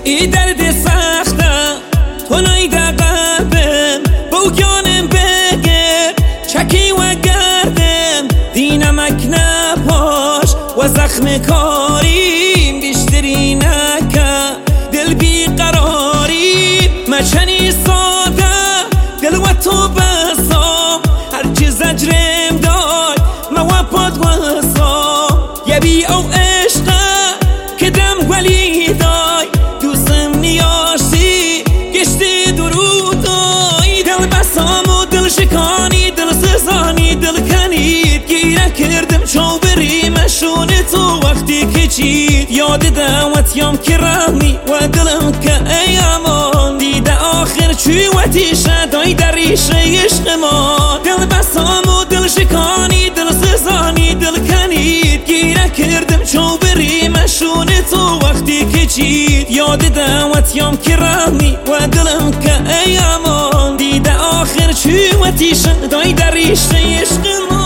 ای درد سختم تو نایده قلبم بوگانم بگر چکی و گردم دینمک نپاش و زخم کاریم بیشتری نکن دل بیقراریم مچنی ساده دل و تو بسام هرچی زجرم داد موپاد وسام یبی او عشقه که دم ولی دای دوستم نیاشتی گشتی درودای دل بسام و دل شکانی دل سزانی دل کنید گیره کردم چو بریمشون تو وقتی که چید یاد دعوتیم که رمی و دلم که ایامان دیده آخر چی و تیشه دای در ریشه عشق ما دل بسام و دل شکانی دل سزانی دل کنید گیره کردم چو بریمشون تو وقتی که چید یاد دعوتیم که رمی و دلم که ایامان دیده آخر چی و تیشه دای در ریشه عشق ما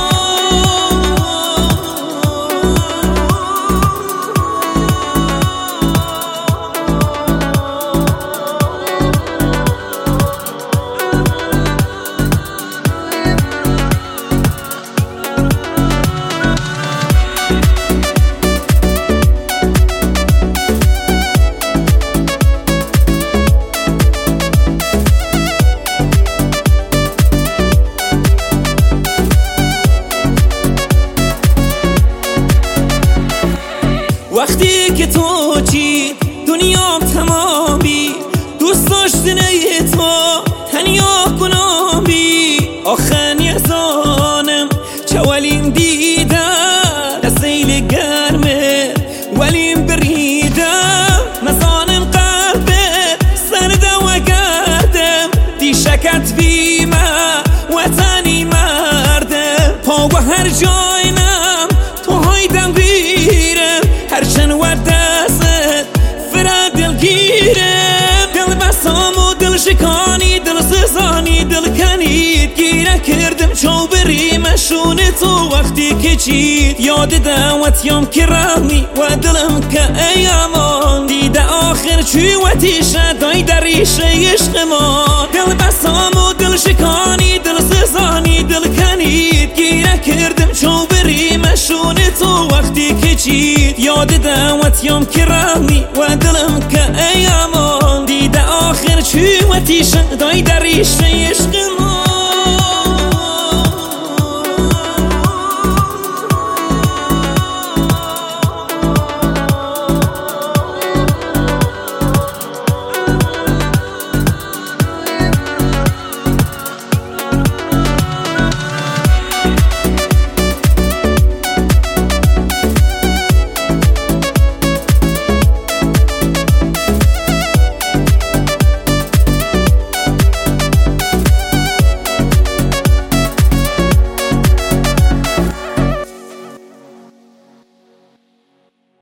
وقتی که تو چی دنیام تمامی دوست داشتنه تو تنیا کنامی آخن یزانم چه ولیم دیده دستیل گرمه ولیم بریدم نزانم قلبه سرده و گردم دی شکت بیمه وطنی مردم پا و هر جاینم تو هایدم بیرم هرچن و دست فرا دل گیرم دل بسام و دل شکانی دل سزانی دل کنید گیره کردم چو بریمشون تو وقتی که چید یاد دعوتیم که رمی و دلم که ایامان دیده آخر چی و تیشه دای در ریشه عشق ما دل بسام و دل شکانی دل سزانی دل کنید گیره کردم چو بریمشون تو وقتی که چید یاد دعوتیم که رمی و دلم که ایامان دیده آخر چی و تیشه دای در ریشه عشق ما